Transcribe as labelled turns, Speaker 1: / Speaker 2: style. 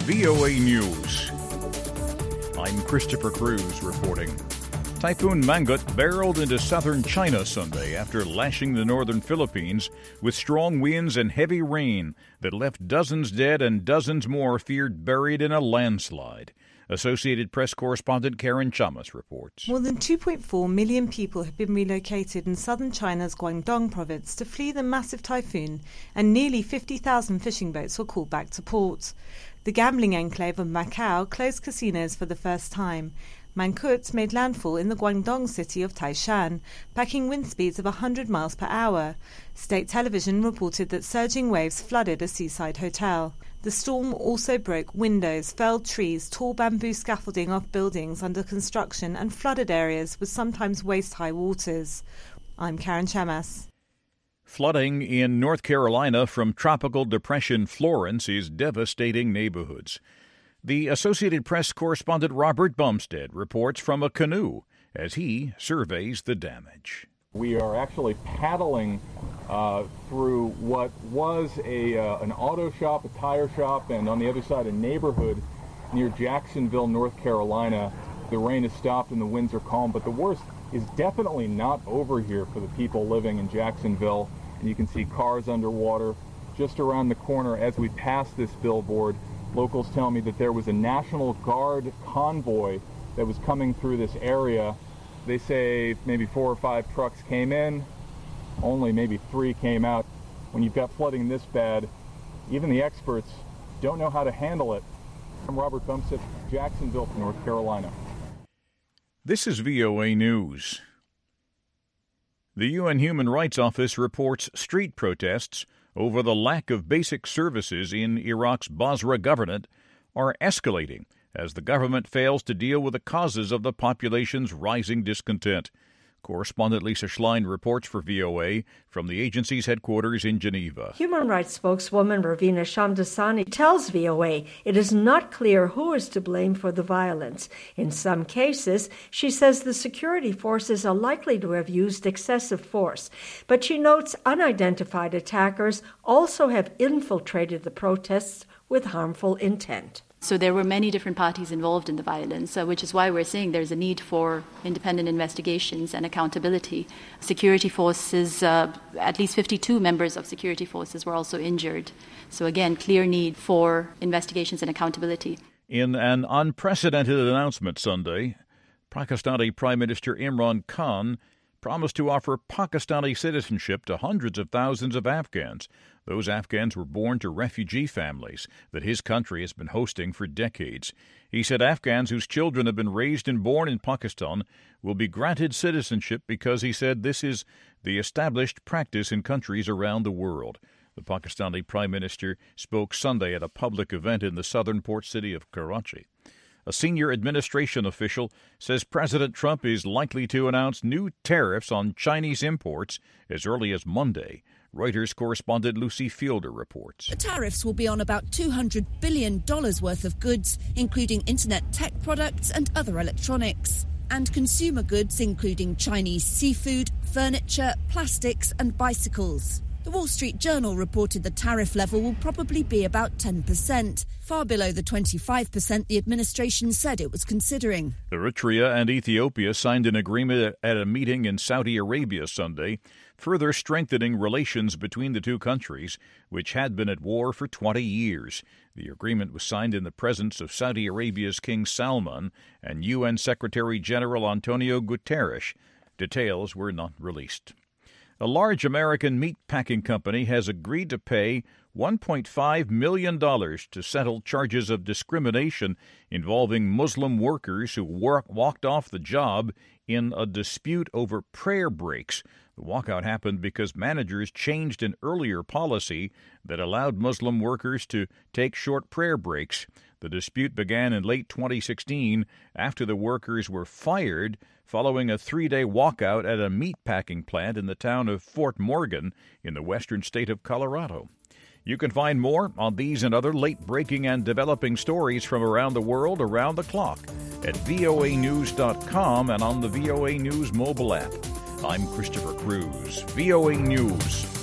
Speaker 1: VOA News. I'm Christopher Cruz reporting. Typhoon Mangkhut barreled into southern China Sunday after lashing the northern Philippines with strong winds and heavy rain that left dozens dead and dozens more feared buried in a landslide. Associated Press correspondent Karen Chamas reports.
Speaker 2: More than 2.4 million people have been relocated in southern China's Guangdong province to flee the massive typhoon, and nearly 50,000 fishing boats were called back to port. The gambling enclave of Macau closed casinos for the first time. Mangkhut made landfall in the Guangdong city of Taishan, packing wind speeds of 100 miles per hour. State television reported that surging waves flooded a seaside hotel. The storm also broke windows, felled trees, tall bamboo scaffolding off buildings under construction, and flooded areas with sometimes waist-high waters. I'm Karen Chamas.
Speaker 1: Flooding in North Carolina from Tropical Depression Florence is devastating neighborhoods. The Associated Press correspondent Robert Bumstead reports from a canoe as he surveys the damage.
Speaker 3: We are actually paddling through what was an auto shop, a tire shop, and on the other side a neighborhood near Jacksonville, North Carolina. The rain has stopped and the winds are calm, but the worst is definitely not over here for the people living in Jacksonville. And you can see cars underwater just around the corner as we pass this billboard. Locals tell me that there was a National Guard convoy that was coming through this area. They say maybe 4 or 5 trucks came in, only maybe 3 came out. When you've got flooding this bad, even the experts don't know how to handle it. I'm Robert Bumstead, Jacksonville, North Carolina.
Speaker 1: This is VOA News. The UN Human Rights Office reports street protests over the lack of basic services in Iraq's Basra governorate are escalating as the government fails to deal with the causes of the population's rising discontent. Correspondent Lisa Schlein reports for VOA from the agency's headquarters in Geneva.
Speaker 4: Human rights spokeswoman Ravina Shamdasani tells VOA it is not clear who is to blame for the violence. In some cases, she says the security forces are likely to have used excessive force, but she notes unidentified attackers also have infiltrated the protests with harmful intent.
Speaker 5: So there were many different parties involved in the violence, which is why we're saying there's a need for independent investigations and accountability. Security forces, at least 52 members of security forces were also injured. So again, clear need for investigations and accountability.
Speaker 1: In an unprecedented announcement Sunday, Pakistani Prime Minister Imran Khan promised to offer Pakistani citizenship to hundreds of thousands of Afghans. Those Afghans were born to refugee families that his country has been hosting for decades. He said Afghans whose children have been raised and born in Pakistan will be granted citizenship because, he said, this is the established practice in countries around the world. The Pakistani Prime Minister spoke Sunday at a public event in the southern port city of Karachi. A senior administration official says President Trump is likely to announce new tariffs on Chinese imports as early as Monday. Reuters correspondent Lucy Fielder reports.
Speaker 6: The tariffs will be on about $200 billion worth of goods, including internet tech products and other electronics, and consumer goods, including Chinese seafood, furniture, plastics and bicycles. The Wall Street Journal reported the tariff level will probably be about 10%, far below the 25% the administration said it was considering.
Speaker 1: Eritrea and Ethiopia signed an agreement at a meeting in Saudi Arabia Sunday, further strengthening relations between the two countries, which had been at war for 20 years. The agreement was signed in the presence of Saudi Arabia's King Salman and UN Secretary-General Antonio Guterres. Details were not released. A large American meat-packing company has agreed to pay $1.5 million to settle charges of discrimination involving Muslim workers who walked off the job in a dispute over prayer breaks. The walkout happened because managers changed an earlier policy that allowed Muslim workers to take short prayer breaks. The dispute began in late 2016 after the workers were fired following a 3-day walkout at a meatpacking plant in the town of Fort Morgan in the western state of Colorado. You can find more on these and other late-breaking and developing stories from around the world around the clock at voanews.com and on the VOA News mobile app. I'm Christopher Cruz, VOA News.